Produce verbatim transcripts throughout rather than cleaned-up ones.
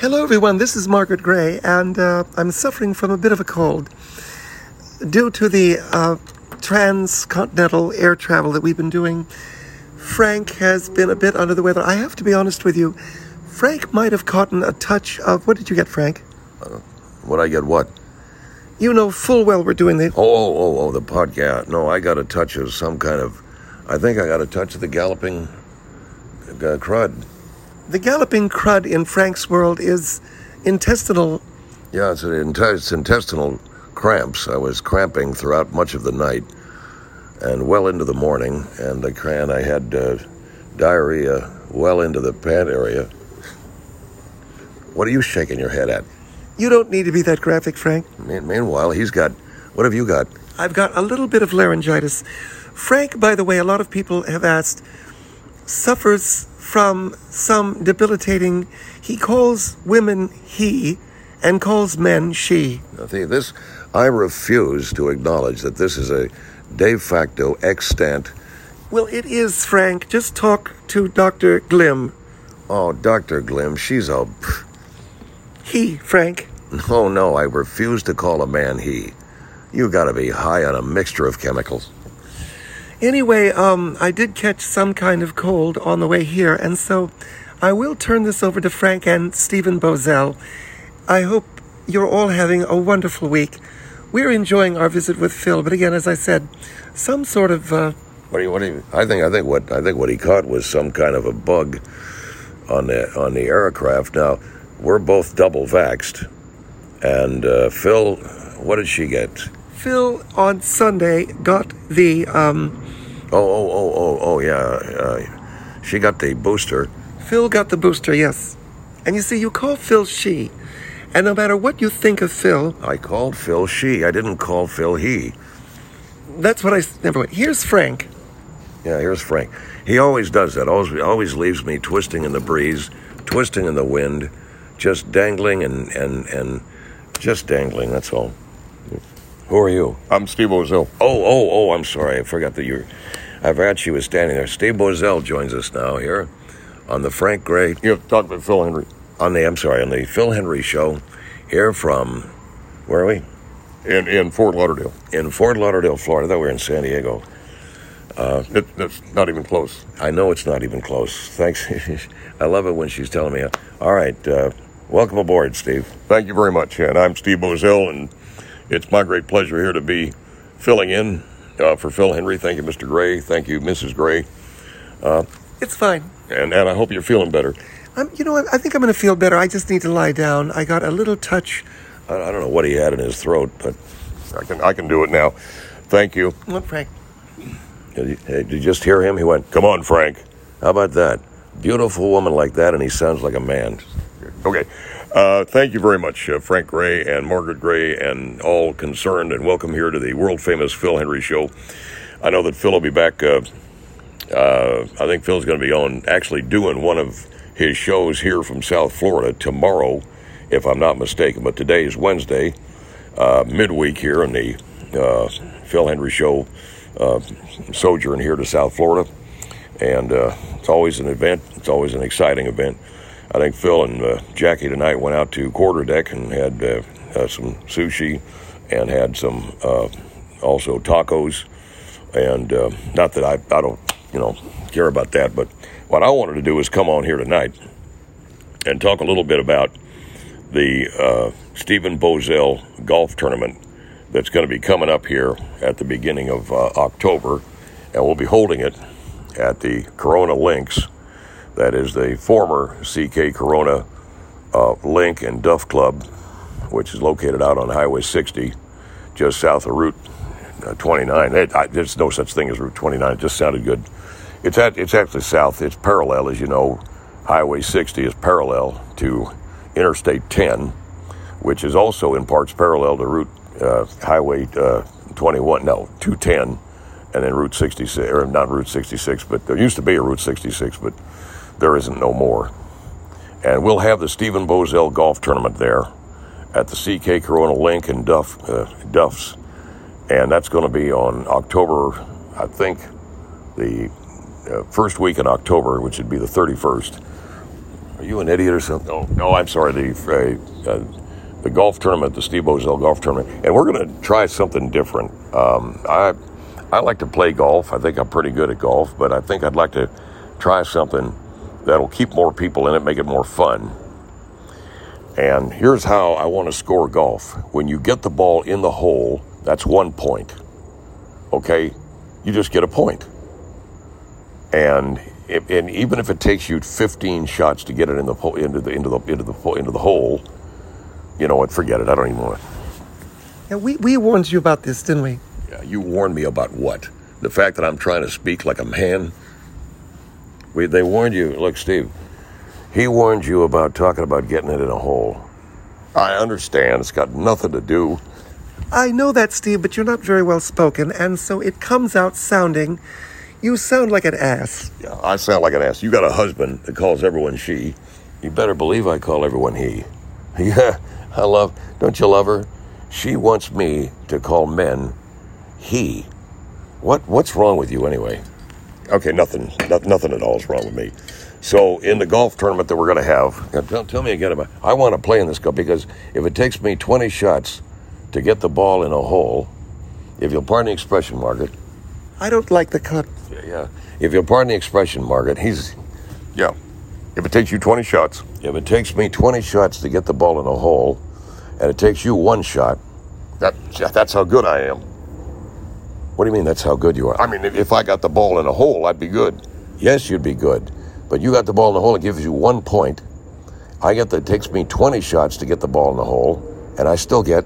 Hello, everyone. This is Margaret Gray, and uh, I'm suffering from a bit of a cold. Due to the uh, transcontinental air travel that we've been doing, Frank has been a bit under the weather. I have to be honest with you. Frank might have caught a touch of... What did you get, Frank? Uh, what I get what? You know full well we're doing the... Oh, oh, oh, oh, the podcast. No, I got a touch of some kind of... I think I got a touch of the galloping uh, crud. The galloping crud in Frank's world is intestinal... Yeah, it's, an, it's intestinal cramps. I was cramping throughout much of the night and well into the morning, and I, and I had uh, diarrhea well into the pant area. What are you shaking your head at? You don't need to be that graphic, Frank. Meanwhile, he's got... What have you got? I've got a little bit of laryngitis. Frank, by the way, a lot of people have asked, suffers from some debilitating... He calls women he and calls men she. Now, see, this... I refuse to acknowledge that this is a de facto extant... Well, it is, Frank. Just talk to Doctor Glim. Oh, Doctor Glim, she's a... He, Frank. No, no, I refuse to call a man he. You gotta be high on a mixture of chemicals. Anyway, um, I did catch some kind of cold on the way here, and so I will turn this over to Frank and Stephen Bozell. I hope you're all having a wonderful week. We're enjoying our visit with Phil, but again, as I said, some sort of... Uh, what do you? What do you? I think. I think what. I think what he caught was some kind of a bug on the on the aircraft. Now, we're both double vaxxed, and uh, Phil, what did she get? Phil on Sunday got the. Um, oh, oh, oh, oh, oh, yeah. Uh, she got the booster. Phil got the booster, yes. And you see, you call Phil she. And no matter what you think of Phil... I called Phil she. I didn't call Phil he. That's what I... Never mind. Here's Frank. Yeah, here's Frank. He always does that. Always, always leaves me twisting in the breeze, twisting in the wind, just dangling and, and, and just dangling, that's all. Who are you? I'm Steve Bozell. Oh, oh, oh, I'm sorry. I forgot that you're... I forgot she was standing there. Steve Bozell joins us now here on the Frank Gray... You have to talk about Phil Hendrie. On the, I'm sorry, on the Phil Hendrie Show, here from, where are we? In in Fort Lauderdale. In Fort Lauderdale, Florida. I thought we were in San Diego. Uh, it, that's not even close. I know it's not even close. Thanks. I love it when she's telling me. All right, uh, welcome aboard, Steve. Thank you very much. And I'm Steve Bozell, and it's my great pleasure here to be filling in uh, for Phil Hendrie. Thank you, Mister Gray. Thank you, Missus Gray. Uh, it's fine. And, and I hope you're feeling better. I'm, you know, I think I'm going to feel better. I just need to lie down. I got a little touch. I, I don't know what he had in his throat, but I can I can do it now. Thank you. Look, Frank. Did you, did you just hear him? He went, "Come on, Frank." How about that? Beautiful woman like that, and he sounds like a man. Okay. Uh, thank you very much, uh, Frank Gray and Margaret Gray and all concerned, and welcome here to the world-famous Phil Hendrie Show. I know that Phil will be back. Uh, uh, I think Phil's going to be on, actually doing one of his shows here from South Florida tomorrow, if I'm not mistaken. But today is Wednesday, uh, midweek here in the uh, Phil Hendrie Show uh, sojourn here to South Florida. And uh, it's always an event. It's always an exciting event. I think Phil and uh, Jackie tonight went out to Quarterdeck and had uh, uh, some sushi and had some uh, also tacos. And uh, not that I, I don't, you know, care about that, but what I wanted to do is come on here tonight and talk a little bit about the uh, Stephen Bozell golf tournament that's going to be coming up here at the beginning of uh, October, and we'll be holding it at the Corona Links. That is the former C K Corona uh, Link and Duff Club, which is located out on Highway sixty, just south of Route uh, twenty-nine. It, I, there's no such thing as Route twenty-nine. It just sounded good. It's at, it's actually south. It's parallel, as you know. Highway sixty is parallel to Interstate ten, which is also in parts parallel to Route uh, Highway uh, twenty-one. No, two ten, and then Route sixty-six, or not Route sixty-six, but there used to be a Route sixty-six, but there isn't no more. And we'll have the Stephen Bozell golf tournament there at the C K Corona Link and Duff uh, Duffs, and that's going to be on October, I think, the Uh, first week in October, which would be the thirty-first. Are you an idiot or something? No, no, I'm sorry. The uh, uh, the golf tournament, the Steve Bozell golf tournament, and we're going to try something different. Um, I I like to play golf. I think I'm pretty good at golf, but I think I'd like to try something that'll keep more people in it, make it more fun. And here's how I want to score golf. When you get the ball in the hole, that's one point. Okay, you just get a point. And If, and even if it takes you fifteen shots to get it in the into the into the into the into the hole, you know what? Forget it. I don't even want it. Yeah, we, we warned you about this, didn't we? Yeah, you warned me about what? The fact that I'm trying to speak like a man. We, they warned you. Look, Steve, he warned you about talking about getting it in a hole. I understand. It's got nothing to do. I know that, Steve, but you're not very well spoken, and so it comes out sounding... You sound like an ass. Yeah, I sound like an ass. You got a husband that calls everyone she. You better believe I call everyone he. Yeah, I love... Don't you love her? She wants me to call men he. What? What's wrong with you anyway? Okay, nothing. No, nothing at all is wrong with me. So, in the golf tournament that we're going to have... Now, tell, tell me again about... I want to play in this golf because if it takes me twenty shots to get the ball in a hole, if you'll pardon the expression, Margaret... I don't like the cut. Yeah, yeah. If you'll pardon the expression, Margaret, he's... Yeah. If it takes you twenty shots... If it takes me twenty shots to get the ball in a hole, and it takes you one shot... That, that's how good I am. What do you mean that's how good you are? I mean, if I got the ball in a hole, I'd be good. Yes, you'd be good. But you got the ball in the hole, it gives you one point. I get that it takes me twenty shots to get the ball in the hole, and I still get...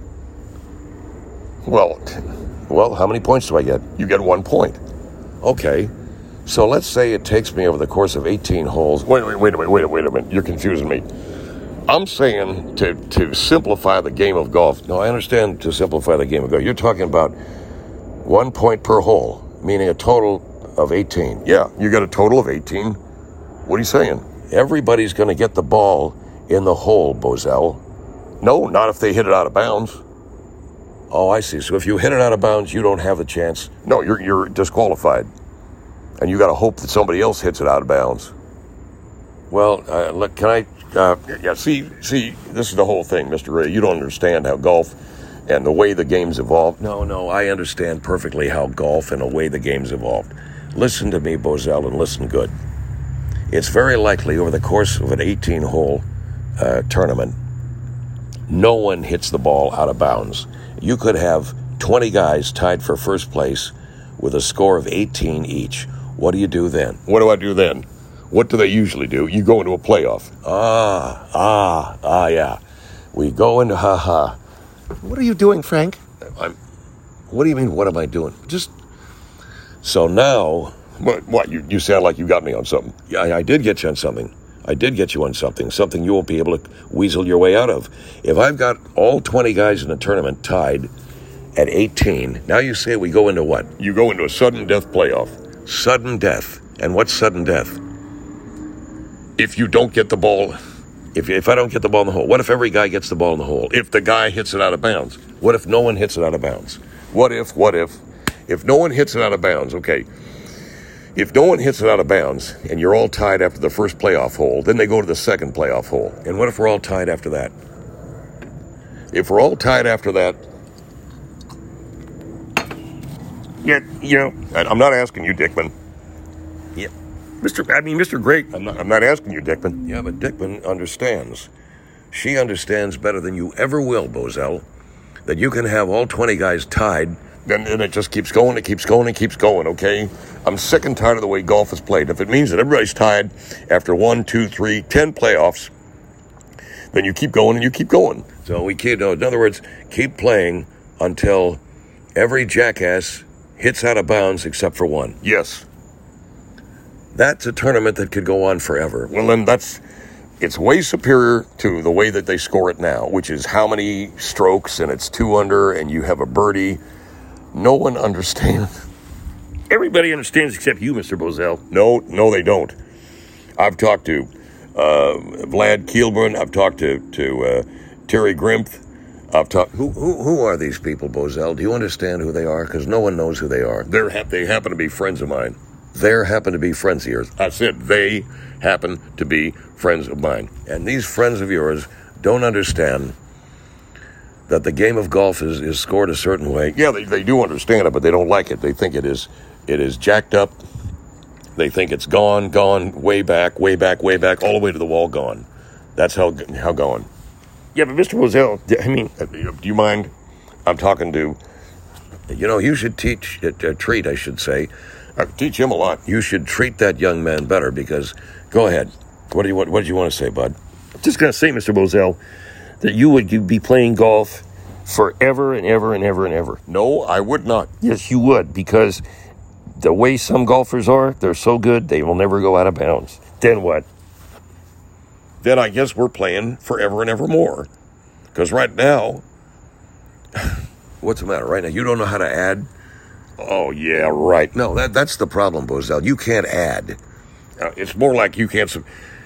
Well... Well, how many points do I get? You get one point. Okay. So let's say it takes me over the course of eighteen holes. Wait, wait, wait a minute, wait, wait a minute. You're confusing me. I'm saying to, to simplify the game of golf. No, I understand to simplify the game of golf. You're talking about one point per hole, meaning a total of eighteen. Yeah, you got a total of eighteen. What are you saying? Everybody's going to get the ball in the hole, Bozell. No, not if they hit it out of bounds. Oh, I see. So if you hit it out of bounds, you don't have a chance. No, you're you're disqualified. And you got to hope that somebody else hits it out of bounds. Well, uh, look, can I... Uh, yeah, see, see, this is the whole thing, Mister Ray. You don't understand how golf and the way the game's evolved. No, no, I understand perfectly how golf and the way the game's evolved. Listen to me, Bozell, and listen good. It's very likely over the course of an eighteen-hole uh, tournament, no one hits the ball out of bounds. You could have twenty guys tied for first place with a score of eighteen each. What do you do then? What do I do then? What do they usually do? You go into a playoff. Ah, ah, ah, yeah. We go into ha-ha. What are you doing, Frank? I'm... What do you mean, what am I doing? Just... So now... What? What? You, you sound like you got me on something. Yeah, I, I did get you on something. I did get you on something, something you won't be able to weasel your way out of. If I've got all twenty guys in the tournament tied at eighteen, now you say we go into what? You go into a sudden death playoff. Sudden death. And what's sudden death? If you don't get the ball... If if I don't get the ball in the hole, what if every guy gets the ball in the hole? If the guy hits it out of bounds. What if no one hits it out of bounds? What if, what if, if no one hits it out of bounds, okay... If no one hits it out of bounds and you're all tied after the first playoff hole, then they go to the second playoff hole. And what if we're all tied after that? If we're all tied after that, yeah, you know, I'm not asking you, Dickman. Yeah, Mister I mean, Mister Gray, I'm not, I'm not asking you, Dickman. Yeah, but Dickman understands. She understands better than you ever will, Bozell, that you can have all twenty guys tied. Then, then it just keeps going, it keeps going, it keeps going, okay? I'm sick and tired of the way golf is played. If it means that everybody's tied after one, two, three, ten playoffs, then you keep going and you keep going. So we keep, no, in other words, keep playing until every jackass hits out of bounds except for one. Yes. That's a tournament that could go on forever. Well, then that's... It's way superior to the way that they score it now, which is how many strokes, and it's two under, and you have a birdie. No one understands. Everybody understands except you, Mister Bozell. No, no, they don't. I've talked to uh, Vlad Kielbrun. I've talked to to uh, Terry Grimpf. I've talked. Who, who who are these people, Bozell? Do you understand who they are? Because no one knows who they are. They're ha- they happen to be friends of mine. there happen to be friends of yours. I said they happen to be friends of mine. And these friends of yours don't understand that the game of golf is, is scored a certain way. Yeah, they, they do understand it, but they don't like it. They think it is it is jacked up. They think it's gone, gone, way back, way back, way back, all the way to the wall, gone. That's how how going. Yeah, but Mister Moselle, I mean, do you mind? I'm talking to... You know, you should teach, uh, uh, treat, I should say. I teach him a lot. You should treat that young man better because, go ahead. What do you what, what did you want to say, bud? I'm just going to say, Mister Moselle, that you would you'd be playing golf forever and ever and ever and ever. No, I would not. Yes, you would, because the way some golfers are, they're so good, they will never go out of bounds. Then what? Then I guess we're playing forever and ever more. Because right now... What's the matter? Right now, you don't know how to add? Oh, yeah, right. No, that that's the problem, Bozell. You can't add. Uh, it's more like you can't...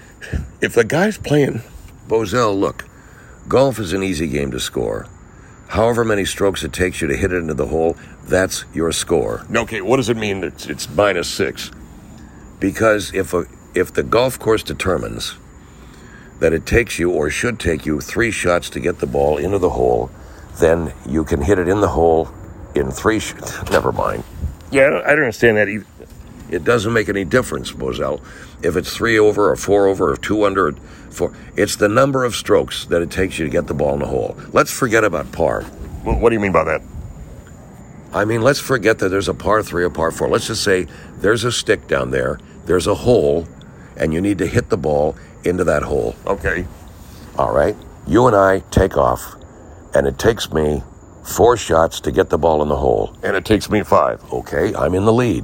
If the guy's playing... Bozell, look, golf is an easy game to score. However many strokes it takes you to hit it into the hole, that's your score. Okay, what does it mean that it's, it's minus six? Because if a, if the golf course determines that it takes you or should take you three shots to get the ball into the hole, then you can hit it in the hole in three sh- Never mind. Yeah, I don't, I don't understand that either. It doesn't make any difference, Bozell. If it's three over or four over or two under or four, it's the number of strokes that it takes you to get the ball in the hole. Let's forget about par. Well, what do you mean by that? I mean, let's forget that there's a par three or par four. Let's just say there's a stick down there, there's a hole, and you need to hit the ball into that hole. Okay. All right. You and I take off, and it takes me four shots to get the ball in the hole. And it takes me five. Okay, I'm in the lead.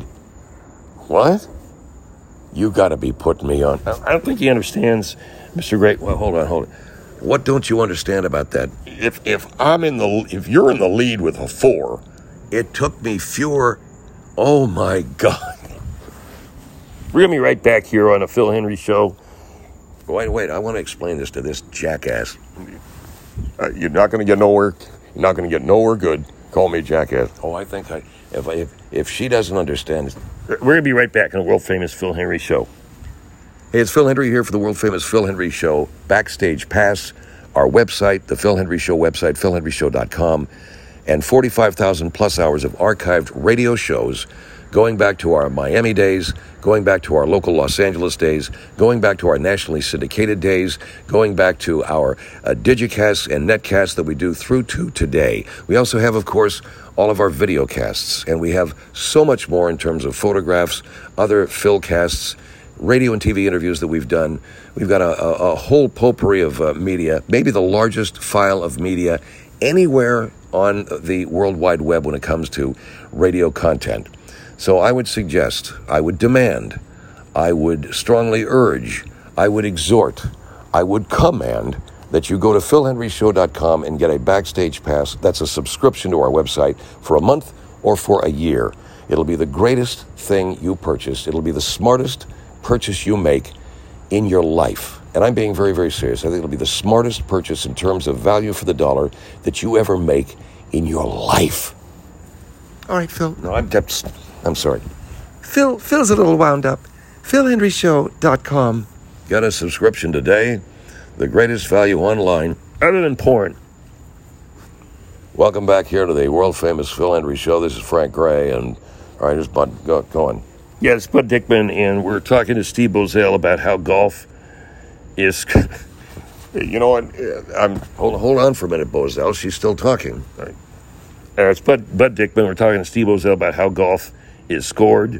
What? You got to be putting me on. I don't think he understands, Mister Gray. Well, hold on, hold on. What don't you understand about that? If if I'm in the if you're in the lead with a four, it took me fewer. Oh my God! We're gonna be right back here on the Phil Henry Show. Wait, wait! I want to explain this to this jackass. Uh, you're not going to get nowhere. You're not going to get nowhere good. Call me jackass. Oh, I think I if I, if if she doesn't understand. We're gonna be right back on the world famous Phil Henry Show. Hey, it's Phil Henry here for the world-famous Phil Henry Show. Backstage Pass, our website, the Phil Henry Show website, phil henry show dot com, and forty-five thousand plus hours of archived radio shows going back to our Miami days, going back to our local Los Angeles days, going back to our nationally syndicated days, going back to our uh, digicasts and netcasts that we do through to today. We also have, of course, all of our video casts, and we have so much more in terms of photographs, other Philcasts, radio and T V interviews that we've done. We've got a, a, a whole potpourri of uh, media, maybe the largest file of media anywhere on the World Wide Web when it comes to radio content. So I would suggest, I would demand, I would strongly urge, I would exhort, I would command that you go to phil henry show dot com and get a backstage pass. That's a subscription to our website for a month or for a year. It'll be the greatest thing you purchase. It'll be the smartest purchase you make in your life. And I'm being very, very serious. I think it'll be the smartest purchase in terms of value for the dollar that you ever make in your life. All right, Phil. No, I'm, I'm sorry. Phil Phil's a little wound up. phil henry show dot com. Get a subscription today. The greatest value online. Other than porn. Welcome back here to the world-famous Phil Henry Show. This is Frank Gray, and all right, just Bud, go, go on. Yeah, it's Bud Dickman, and we're talking to Steve Bozell about how golf is... You know what? I'm hold, hold on for a minute, Bozell. She's still talking. All right. Uh, it's Bud, Bud Dickman. We're talking to Steve Bozell about how golf is scored.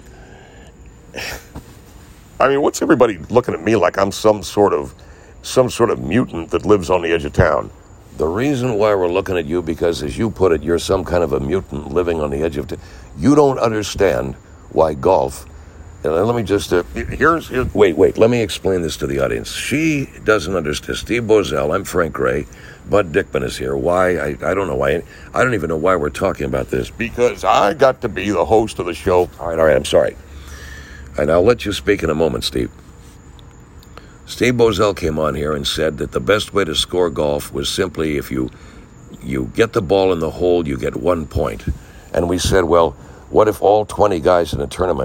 I mean, what's everybody looking at me like I'm some sort of some sort of mutant that lives on the edge of town? The reason why we're looking at you, because as you put it, you're some kind of a mutant living on the edge of town. You don't understand why golf... And let me just... Uh, here's, here's... Wait, wait. Let me explain this to the audience. She doesn't understand. Steve Bozell, I'm Frank Gray. Bud Dickman is here. Why? I, I don't know why. I don't even know why we're talking about this. Because I got to be the host of the show. All right, all right. I'm sorry. And I'll let you speak in a moment, Steve. Steve Bozell came on here and said that the best way to score golf was simply if you you get the ball in the hole, you get one point. And we said, well, what if all twenty guys in a tournament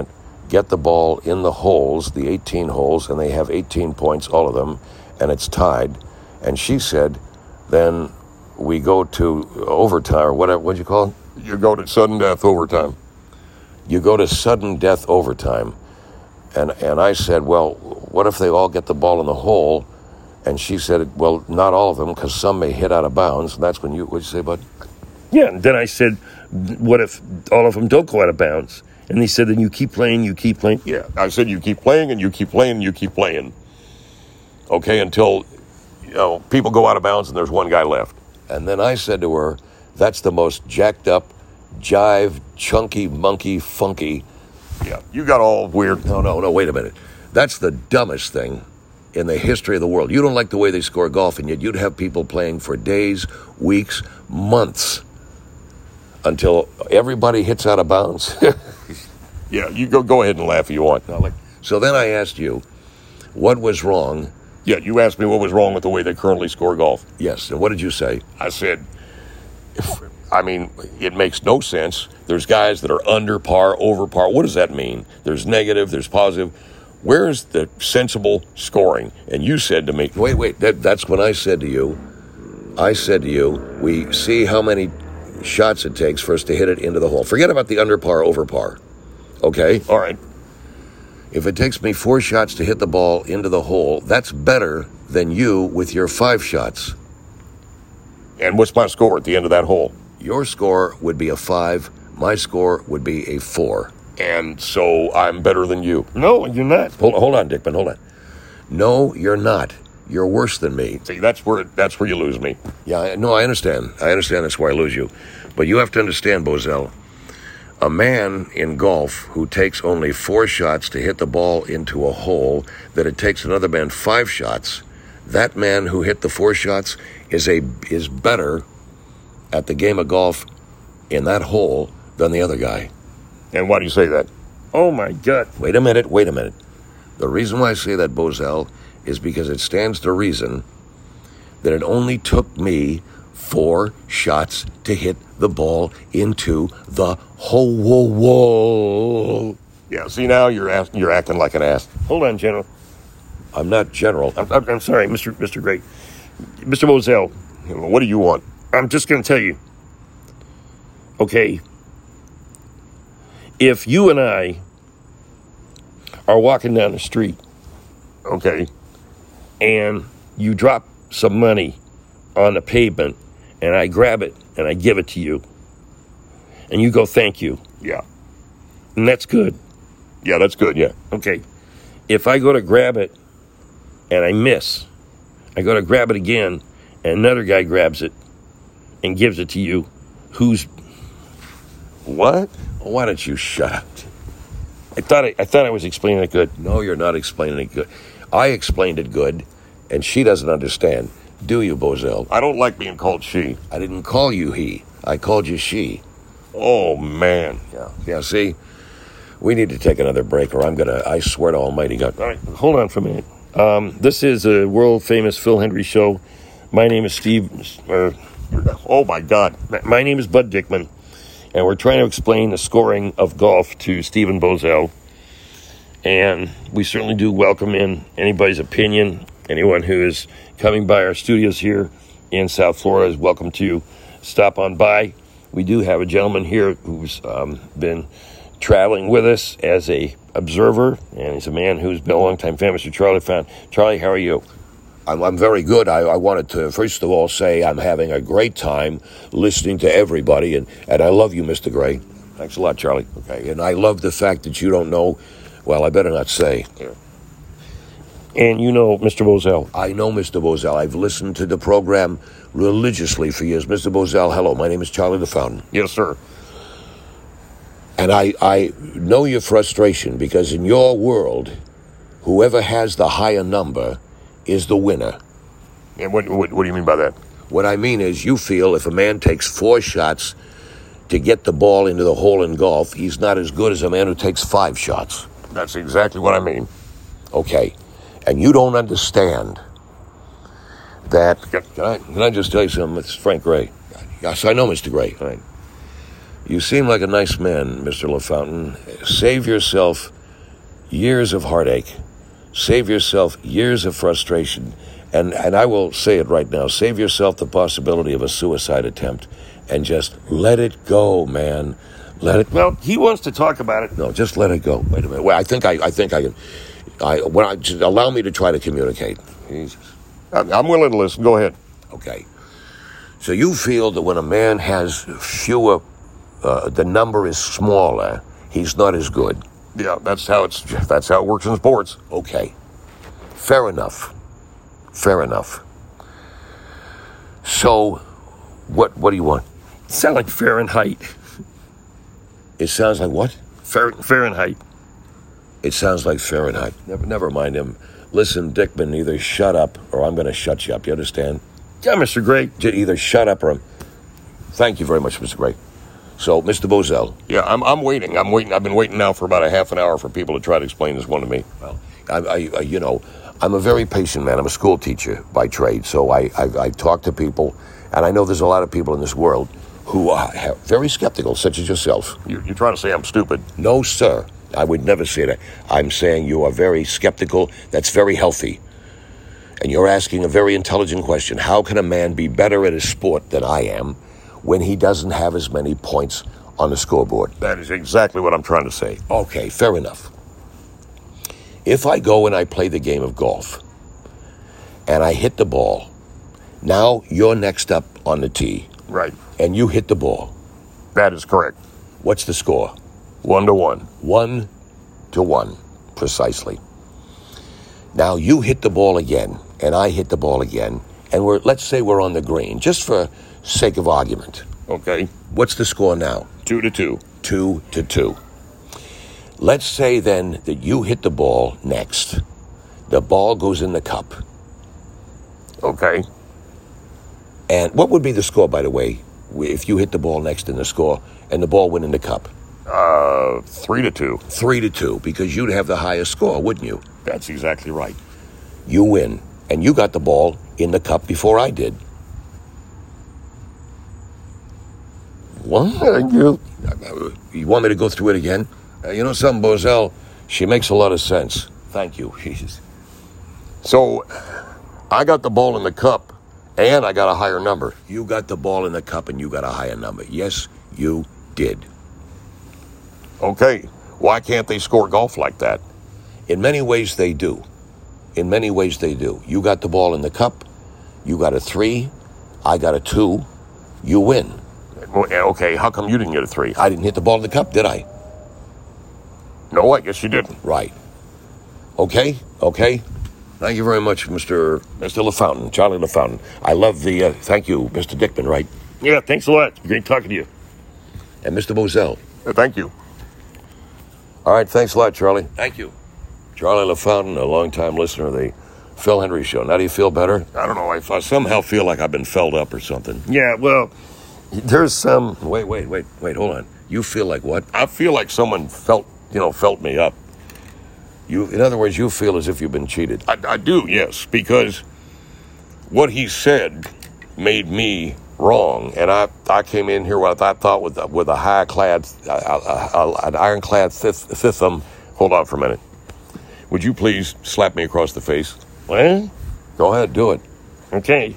get the ball in the holes, the eighteen holes, and they have eighteen points, all of them, and it's tied. And she said, then we go to overtime, or whatever, what'd you call it? You go to sudden death overtime. You go to sudden death overtime. And and I said, well, what if they all get the ball in the hole? And she said, well, not all of them, because some may hit out of bounds. And that's when you, what'd you say, bud? Yeah, and then I said, what if all of them don't go out of bounds? And he said, then you keep playing, you keep playing. Yeah, I said you keep playing and you keep playing and you keep playing. Okay, until, you know, people go out of bounds and there's one guy left. And then I said to her, that's the most jacked up, jive, chunky, monkey, funky. Yeah, you got all weird. No, no, no, wait a minute. That's the dumbest thing in the history of the world. You don't like the way they score golf, and yet you'd have people playing for days, weeks, months, until everybody hits out of bounds. Yeah, you go go ahead and laugh if you want. So then I asked you, what was wrong? Yeah, you asked me what was wrong with the way they currently score golf. Yes, and what did you say? I said, if, I mean, it makes no sense. There's guys that are under par, over par. What does that mean? There's negative, there's positive. Where's the sensible scoring? And you said to me, wait, wait, that, that's when I said to you, I said to you, we see how many shots it takes for us to hit it into the hole. Forget about the under par, over par. Okay? All right. If it takes me four shots to hit the ball into the hole, that's better than you with your five shots. And what's my score at the end of that hole? Your score would be a five. My score would be a four. And so I'm better than you. No, you're not. Hold, hold on, Dickman, hold on. No, you're not. You're worse than me. See, that's where that's where you lose me. Yeah, I- no, I understand. I understand that's where I lose you. But you have to understand, Bozell, a man in golf who takes only four shots to hit the ball into a hole, that it takes another man five shots, that man who hit the four shots is a is better at the game of golf in that hole than the other guy. And why do you say that? Oh, my God. Wait a minute, wait a minute. The reason why I say that, Bozell, is because it stands to reason that it only took me four shots to hit the ball into the hole. Whoa, whoa. Yeah, see, now you're ask, you're acting like an ass. Hold on, General. I'm not general. I'm, I'm, I'm sorry, Mister Mister Gray. Mister Moselle, What do you want? I'm just going to tell you. Okay. If you and I are walking down the street, Okay. and you drop some money on the pavement, and I grab it and I give it to you, and you go, thank you, Yeah. and that's good. Yeah, that's good, yeah. Okay. If I go to grab it and I miss, I go to grab it again, and another guy grabs it and gives it to you, who's... What? Why don't you shut up? I thought I, I thought I was explaining it good. No, you're not explaining it good. I explained it good, and she doesn't understand. Do you, Bozell? I don't like being called she. I didn't call you he. I called you she. Oh, man. Yeah. Yeah, see? We need to take another break, or I'm going to, I swear to Almighty God. All right, hold on for a minute. Um, this is a world-famous Phil Hendry show. My name is Steve... Uh, Oh, my God. my name is Bud Dickman, and we're trying to explain the scoring of golf to Stephen Bozell. And we certainly do welcome in anybody's opinion. Anyone who is coming by our studios here in South Florida is welcome to stop on by. We do have a gentleman here who's um, been traveling with us as a observer, and he's a man who's been a long-time fan, Mister Charlie Fountain. Charlie, how are you? I'm, I'm very good. I, I wanted to, first of all, say I'm having a great time listening to everybody, and, and I love you, Mister Gray. Thanks a lot, Charlie. Okay, and I love the fact that you don't know, well, I better not say. And you know Mister Bozell. I know Mister Bozell. I've listened to the program religiously for years. Mister Bozell, hello. My name is Charlie the Fountain. Yes, sir. And I, I know your frustration, because in your world, whoever has the higher number is the winner. And what, what, what do you mean by that? What I mean is, you feel if a man takes four shots to get the ball into the hole in golf, he's not as good as a man who takes five shots. That's exactly what I mean. Okay. And you don't understand that... Can I, can I just tell you something? It's Frank Gray. Yes, I know, Mister Gray. Right. You seem like a nice man, Mister LaFountain. Save yourself years of heartache. Save yourself years of frustration. And, and I will say it right now. Save yourself the possibility of a suicide attempt. And just let it go, man. Let it. Well, he wants to talk about it. No, just let it go. Wait a minute. Well, I think I, I think I can. I, when I just allow me to try to communicate. Jesus. I'm I'm willing to listen. Go ahead. Okay. So you feel that when a man has fewer, uh, the number is smaller, he's not as good. Yeah, that's how it's. That's how it works in sports. Okay. Fair enough. Fair enough. So, what what do you want? Sound like Fahrenheit. It sounds like what? Fahr- Fahrenheit. It sounds like Fahrenheit. Never, never mind him. Listen, Dickman, either shut up or I'm going to shut you up. You understand? Yeah, Mister Gray. J- Either shut up or I'm... Thank you very much, Mister Gray. So, Mister Bozell. Yeah, I'm I'm waiting. I'm waiting. I've been waiting now for about a half an hour for people to try to explain this one to me. Well, I, I, I you know, I'm a very patient man. I'm a school teacher by trade, so I, I, I talk to people, and I know there's a lot of people in this world who are very skeptical, such as yourself. You, you're trying to say I'm stupid. No, sir. I would never say that. I'm saying you are very skeptical. That's very healthy. And you're asking a very intelligent question. How can a man be better at his sport than I am when he doesn't have as many points on the scoreboard? That is exactly what I'm trying to say. Okay, fair enough. If I go and I play the game of golf and I hit the ball, now you're next up on the tee. Right. And you hit the ball. That is correct. What's the score? One to one. One to one, precisely. Now you hit the ball again, and I hit the ball again, and we're let's say we're on the green, just for sake of argument. Okay. What's the score now? Two to two. Two to two. Let's say then that you hit the ball next. The ball goes in the cup. Okay. And what would be the score, by the way, if you hit the ball next in the score and the ball went in the cup? Uh, three to two. Three to two, because you'd have the highest score, wouldn't you? That's exactly right. You win, and you got the ball in the cup before I did. What? Thank you. You want me to go through it again? Uh, you know something, Bozell? She makes a lot of sense. Thank you. Jesus. So, I got the ball in the cup, and I got a higher number. You got the ball in the cup, and you got a higher number. Yes, you did. Okay. Why can't they score golf like that? In many ways, they do. In many ways, they do. You got the ball in the cup. You got a three. I got a two. You win. Okay, how come you didn't get a three? I didn't hit the ball in the cup, did I? No, I guess you didn't. Right. Okay, okay. Thank you very much, Mister Mister LaFountain, Charlie LaFountain. I love the, uh, thank you, Mister Dickman, right? Yeah, thanks a lot. Great talking to you. And Mister Bozell. Uh, thank you. All right, thanks a lot, Charlie. Thank you. Charlie LaFountain, a longtime listener of the Phil Hendry Show. Now do you feel better? I don't know. I, I somehow feel like I've been felled up or something. Yeah, well, there's some... Wait, wait, wait, wait, hold on. You feel like what? I feel like someone felt, you know, felt me up. You, in other words, you feel as if you've been cheated. I, I do, yes, because what he said made me wrong, and I, I came in here with I thought with with a high clad, uh, uh, an ironclad system. Hold on for a minute. Would you please slap me across the face? Well, Go ahead, do it. okay.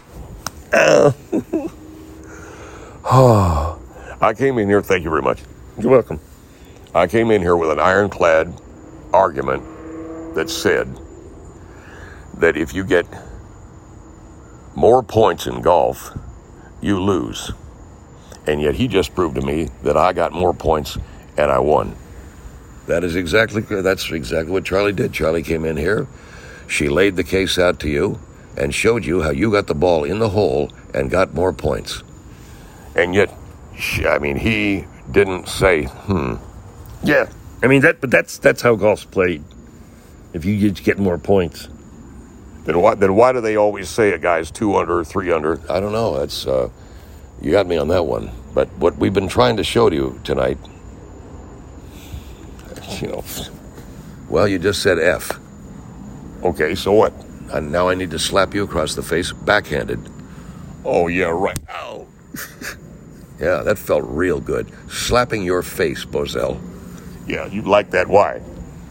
I came in here. Thank you very much. You're welcome. I came in here with an ironclad argument that said that if you get more points in golf, you lose. And yet he just proved to me that I got more points and I won. That is exactly, that's exactly what Charlie did. Charlie came in here. She laid the case out to you and showed you how you got the ball in the hole and got more points. And yet, she, I mean, he didn't say, hmm. Yeah, I mean, that, but that's that's how golf's played. If you just get more points. Then why, then why do they always say a guy's two under or three under? I don't know. That's, uh, you got me on that one. But what we've been trying to show to you tonight, you know, well, you just said F. Okay, so what? And now I need to slap you across the face, backhanded. Oh, yeah, right. Ow. Yeah, that felt real good. Slapping your face, Bozell. Yeah, you like that. Why?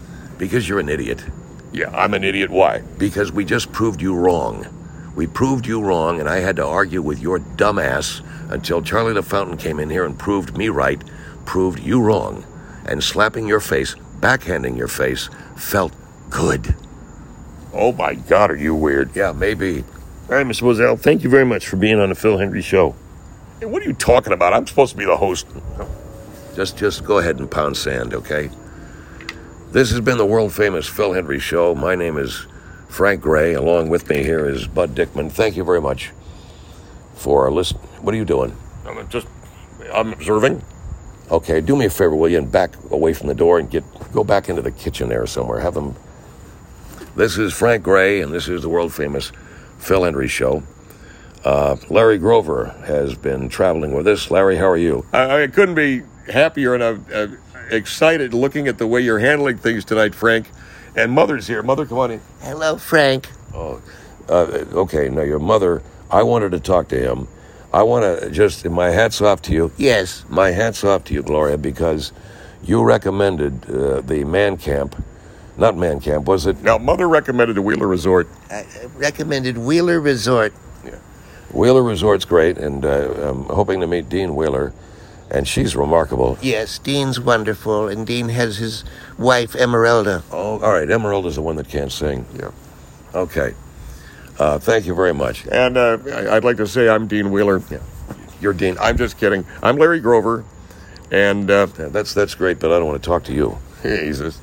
Because you're an idiot. Yeah, I'm an idiot. Why? Because we just proved you wrong. We proved you wrong, and I had to argue with your dumb ass until Charlie LaFountain came in here and proved me right, proved you wrong. And slapping your face, backhanding your face, felt good. Oh, my God, are you weird? Yeah, maybe. All right, Mister Bozell, thank you very much for being on the Phil Hendry Show. Hey, what are you talking about? I'm supposed to be the host. Just, just go ahead and pound sand, okay? This has been the world-famous Phil Hendry Show. My name is Frank Gray. Along with me here is Bud Dickman. Thank you very much for listening. What are you doing? I'm just, I'm observing. Okay, do me a favor, will you, and back away from the door and get go back into the kitchen there somewhere. Have them. This is Frank Gray, and this is the world-famous Phil Hendry Show. Uh, Larry Grover has been traveling with us. Larry, how are you? I, I couldn't be happier, and I'm uh, excited looking at the way you're handling things tonight, Frank. And Mother's here. Mother, come on in. Hello, Frank. Oh, uh, okay, now your mother, I wanted to talk to him. I want to just, my hat's off to you. Yes. My hat's off to you, Gloria, because you recommended uh, the man camp. Not man camp, was it? Now, Mother recommended the Wheeler Resort. I recommended Wheeler Resort. Yeah. Wheeler Resort's great, and uh, I'm hoping to meet Dean Wheeler, and she's remarkable. Yes, Dean's wonderful, and Dean has his wife, Emeralda. Oh, all right, Emeralda's the one that can't sing. Yeah. Okay. Uh, thank you very much. And uh, I- I'd like to say I'm Dean Wheeler. Yeah. You're Dean. I'm just kidding. I'm Larry Grover, and uh, Yeah, that's that's great, but I don't want to talk to you. Jesus.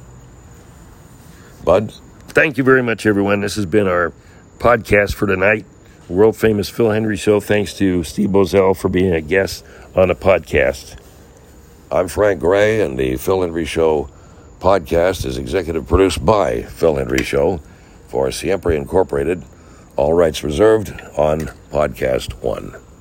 Bud? Thank you very much, everyone. This has been our podcast for tonight. World famous Phil Hendry Show. Thanks to Steve Bozell for being a guest on the podcast. I'm Frank Gray, and the Phil Hendry Show podcast is executive produced by Phil Hendry Show for Siempre Incorporated. All rights reserved on Podcast One.